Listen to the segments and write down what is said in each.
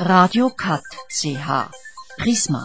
Radio Cut CH Prisma.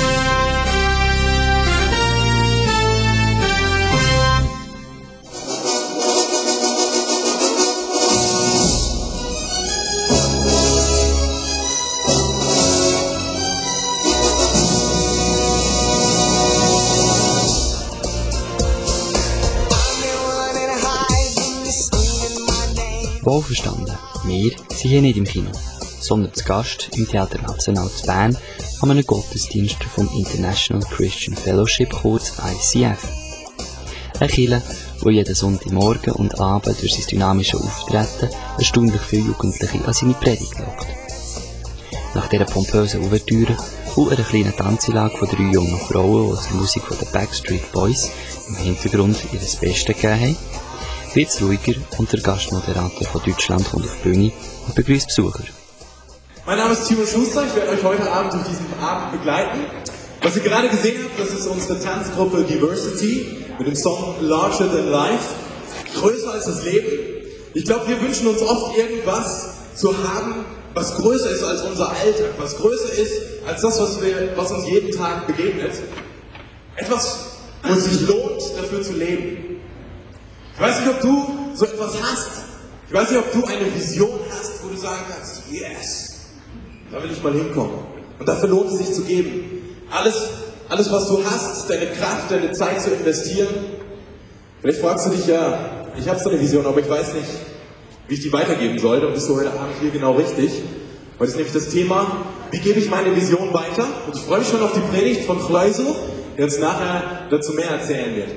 Wohlverstanden, wir sind hier nicht im Kino, sondern zu Gast im Theater National zu Bern an einem Gottesdienst vom International Christian Fellowship, kurz ICF. Eine Kirche, wo jeden Sonntagmorgen und Abend durch sein dynamisches Auftreten erstaunlich viele Jugendliche an seine Predigt lockt. Nach dieser pompösen Ouvertüre und einer kleinen Tanzeinlage von 3 jungen Frauen, die aus der Musik von den Backstreet Boys im Hintergrund ihr Bestes gegeben haben, wird es ruhiger und der Gastmoderator von Deutschland kommt auf die Bühne und begrüßt Besucher. Mein Name ist Timo Schuster, ich werde euch heute Abend durch diesen Abend begleiten. Was ihr gerade gesehen habt, das ist unsere Tanzgruppe Diversity mit dem Song Larger Than Life, größer als das Leben. Ich glaube, wir wünschen uns oft irgendwas zu haben, was größer ist als unser Alltag, was größer ist als das, was uns jeden Tag begegnet. Etwas, wo es sich lohnt, dafür zu leben. Ich weiß nicht, ob du so etwas hast. Ich weiß nicht, ob du eine Vision hast, wo du sagen kannst, yes, da will ich mal hinkommen. Und dafür lohnt es sich zu geben. Alles, was du hast, deine Kraft, deine Zeit zu investieren. Vielleicht fragst du dich, ja, ich habe so eine Vision, aber ich weiß nicht, wie ich die weitergeben soll. Dann bist du heute Abend hier genau richtig. Heute ist nämlich das Thema, wie gebe ich meine Vision weiter? Und ich freue mich schon auf die Predigt von Chloiso, der uns nachher dazu mehr erzählen wird.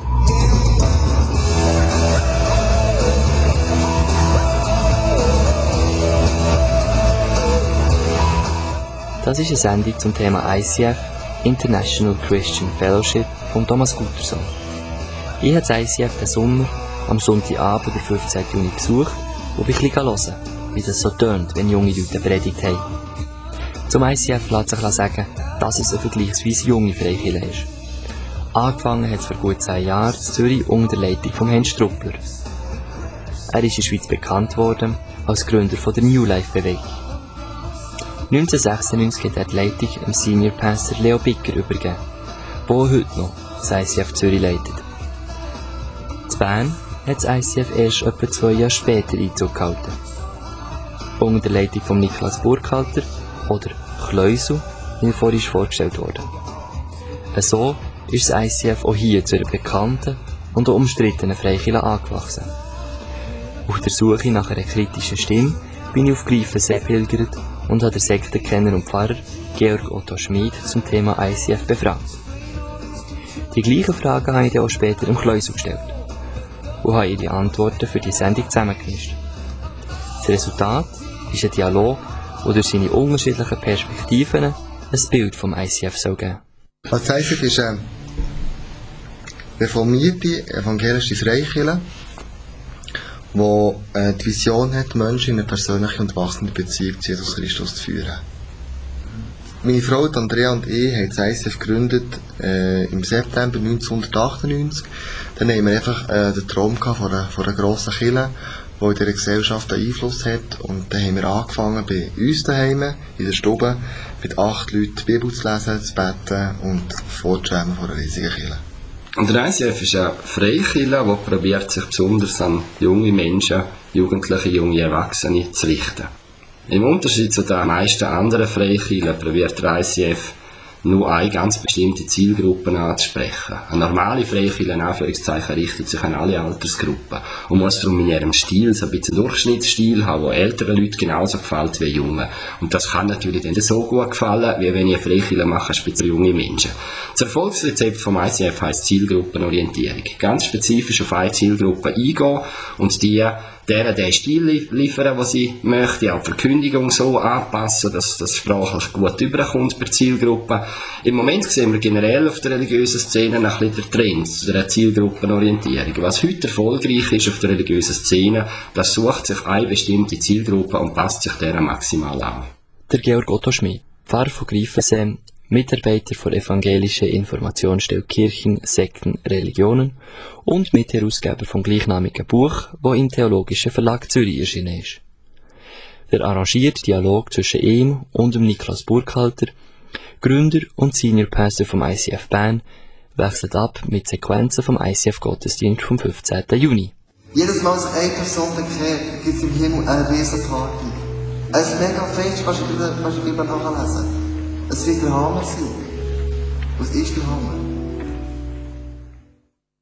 Das ist eine Sendung zum Thema ICF, International Christian Fellowship, von Thomas Gutterson. Ich habe das ICF den Sommer am Sonntagabend, der 15. Juni, besucht und bin ein bisschen hören, wie das so tönt, wenn junge Leute eine Predigt haben. Zum ICF lässt sich sagen, dass es eine vergleichsweise junge Freikirche ist. Angefangen hat es vor gut 10 Jahren in Zürich unter der Leitung von Heinz Struppler. Er ist in der Schweiz bekannt worden als Gründer von der New Life Bewegung. 1996 hat er die Leitung dem Senior Pastor Leo Bicker übergeben, der heute noch das ICF Zürich leitet. In Bern hat das ICF erst etwa 2 Jahre später Einzug gehalten. Unter der Leitung von Niklas Burkhalter oder Chloiso, wie er vorhin vorgestellt wurde. So ist das ICF auch hier zu einer bekannten und auch umstrittenen Freikirche angewachsen. Auf der Suche nach einer kritischen Stimme bin ich auf Greifensee pilgert und habe den Sektenkenner und Pfarrer Georg Otto Schmid zum Thema ICF befragt. Die gleichen Fragen habe ich dann auch später im Chloiso gestellt und habe ihre Antworten für die Sendung zusammengemischt. Das Resultat ist ein Dialog, der durch seine unterschiedlichen Perspektiven ein Bild vom ICF soll geben. Das ICF ist eine reformierte evangelische Freikirche, die die Vision hat, Menschen in eine persönliche und wachsende Beziehung zu Jesus Christus zu führen. Meine Frau Andrea und ich haben das ICF gegründet im September 1998. Dann haben wir einfach den Traum gehabt von einer grossen Kirche, die in dieser Gesellschaft einen Einfluss hat. Und dann haben wir angefangen, bei uns daheim, in der Stube, mit 8 Leuten die Bibel zu lesen, zu beten und vorzuschwärmen von einer riesigen Kirche. Und der ICF ist eine Freikirche, die probiert, sich besonders an junge Menschen, Jugendliche, junge Erwachsene zu richten. Im Unterschied zu den meisten anderen Freikirchen probiert der ICF nur eine ganz bestimmte Zielgruppe anzusprechen. Eine normale Freikirche, in Anführungszeichen, richtet sich an alle Altersgruppen und muss darum in ihrem Stil so ein bisschen Durchschnittsstil haben, der älteren Leuten genauso gefällt wie jungen. Und das kann natürlich dann so gut gefallen, wie wenn ihr Freikirche macht, speziell junge Menschen. Das Erfolgsrezept vom ICF heisst Zielgruppenorientierung. Ganz spezifisch auf eine Zielgruppe eingehen und deren den Stil liefern, den sie möchte, auch die Verkündigung so anpassen, dass das sprachlich gut überkommt per Zielgruppe. Im Moment sehen wir generell auf der religiösen Szene ein bisschen den Trend zu der Zielgruppenorientierung. Was heute erfolgreich ist auf der religiösen Szene, das sucht sich eine bestimmte Zielgruppe und passt sich deren maximal an. Der Georg Otto Schmid, Pfarrer von Greifensee, Mitarbeiter der evangelischen Informationsstelle Kirchen, Sekten, Religionen und Mitherausgeber vom gleichnamigen Buch, das im Theologischen Verlag Zürich erschienen ist. Der arrangierte Dialog zwischen ihm und dem Niklas Burkhalter, Gründer und Senior Pastor vom ICF Bern, wechselt ab mit Sequenzen vom ICF Gottesdienst vom 15. Juni. Jedes Mal, als eine Person bekehrt, gibt es im Himmel eine Riesenparty. Es ist mega fest, kannst du die Bibel nachlesen. Es wird der Hammer sein. Was ist der Hammer?